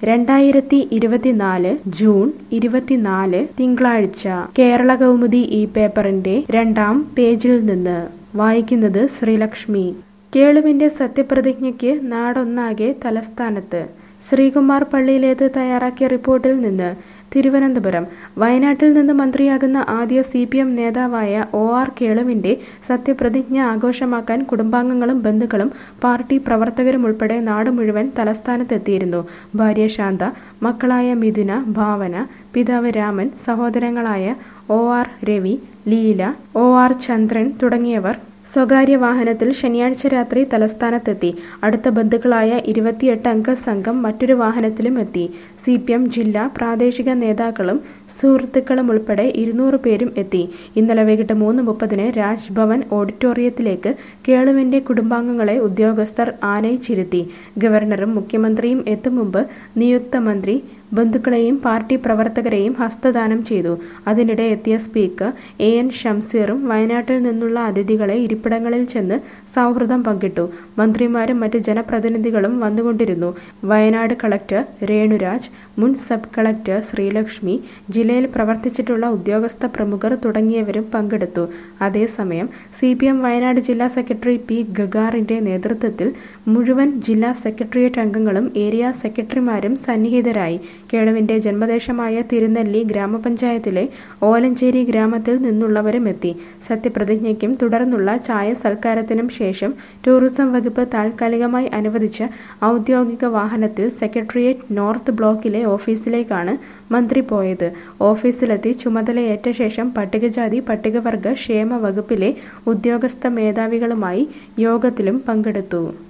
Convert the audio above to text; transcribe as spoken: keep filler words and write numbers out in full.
രണ്ടായിരത്തി ഇരുപത്തിനാല് ജൂൺ ഇരുപത്തിനാല് തിങ്കളാഴ്ച കേരള കൗമുദി ഈ പേപ്പറിന്റെ രണ്ടാം പേജിൽ നിന്ന് വായിക്കുന്നത് ശ്രീലക്ഷ്മി. കേളുവിന്റെ സത്യപ്രതിജ്ഞയ്ക്ക് നാടൊന്നാകെ തലസ്ഥാനത്ത്. ശ്രീകുമാർ പള്ളിയിലേത് തയ്യാറാക്കിയ റിപ്പോർട്ടിൽ നിന്ന് തിരുവനന്തപുരം. വയനാട്ടിൽ നിന്ന് മന്ത്രിയാകുന്ന ആദ്യ സി പി എം നേതാവായ ഒ ആർ കേളുവിന്റെ സത്യപ്രതിജ്ഞ ആഘോഷമാക്കാൻ കുടുംബാംഗങ്ങളും ബന്ധുക്കളും പാർട്ടി പ്രവർത്തകരും ഉൾപ്പെടെ നാട് മുഴുവൻ തലസ്ഥാനത്തെത്തിയിരുന്നു. ഭാര്യ ശാന്ത, മക്കളായ മിഥുന, ഭാവന, പിതാവ് രാമൻ, സഹോദരങ്ങളായ O R Ravi, Leela, O R Chandran തുടങ്ങിയവർ സ്വകാര്യ വാഹനത്തിൽ ശനിയാഴ്ച രാത്രി തലസ്ഥാനത്തെത്തി. അടുത്ത ബന്ധുക്കളായ ഇരുപത്തിയെട്ട് അംഗ സംഘം മറ്റൊരു വാഹനത്തിലും എത്തി. സി പി എം ജില്ലാ പ്രാദേശിക നേതാക്കളും സുഹൃത്തുക്കളും ഉൾപ്പെടെ ഇരുന്നൂറ് പേരും എത്തി. ഇന്നലെ വൈകിട്ട് മൂന്ന് മുപ്പതിന് രാജ്ഭവൻ ഓഡിറ്റോറിയത്തിലേക്ക് കേളുവിന്റെ കുടുംബാംഗങ്ങളെ ഉദ്യോഗസ്ഥർ ആനയിച്ചിരുത്തി. ഗവർണറും മുഖ്യമന്ത്രിയും എത്തും മുമ്പ് നിയുക്ത മന്ത്രി ബന്ധുക്കളെയും പാർട്ടി പ്രവർത്തകരെയും ഹസ്തദാനം ചെയ്തു. അതിനിടെ എത്തിയ സ്പീക്കർ എ എൻ ഷംസീറും വയനാട്ടിൽ നിന്നുള്ള അതിഥികളെ ഇരിപ്പിടങ്ങളിൽ ചെന്ന് സൗഹൃദം പങ്കിട്ടു. മന്ത്രിമാരും മറ്റ് ജനപ്രതിനിധികളും വന്നുകൊണ്ടിരുന്നു. വയനാട് കളക്ടർ രേണുരാജ്, മുൻ സബ് കളക്ടർ ശ്രീലക്ഷ്മി, ജില്ലയിൽ പ്രവർത്തിച്ചിട്ടുള്ള ഉദ്യോഗസ്ഥ പ്രമുഖർ തുടങ്ങിയവരും പങ്കെടുത്തു. അതേസമയം സി പി എം വയനാട് ജില്ലാ സെക്രട്ടറി പി ഗഗാറിന്റെ നേതൃത്വത്തിൽ മുഴുവൻ ജില്ലാ സെക്രട്ടേറിയറ്റ് അംഗങ്ങളും ഏരിയ സെക്രട്ടറിമാരും സന്നിഹിതരായി. കേളുവിന്റെ ജന്മദേശമായ തിരുനെല്ലി ഗ്രാമപഞ്ചായത്തിലെ ഓലഞ്ചേരി ഗ്രാമത്തിൽ നിന്നുള്ളവരും എത്തി. സത്യപ്രതിജ്ഞയ്ക്കും തുടർന്നുള്ള ചായ സൽക്കാരത്തിനും ശേഷം ടൂറിസം വകുപ്പ് താൽക്കാലികമായി അനുവദിച്ച ഔദ്യോഗിക വാഹനത്തിൽ സെക്രട്ടേറിയറ്റ് നോർത്ത് ബ്ലോക്കിലെ ഓഫീസിലേക്കാണ് മന്ത്രി പോയത്. ഓഫീസിലെത്തി ചുമതലയേറ്റ ശേഷം പട്ടികജാതി പട്ടികവർഗ ക്ഷേമ വകുപ്പിലെ ഉദ്യോഗസ്ഥ മേധാവികളുമായി യോഗത്തിലും പങ്കെടുത്തു.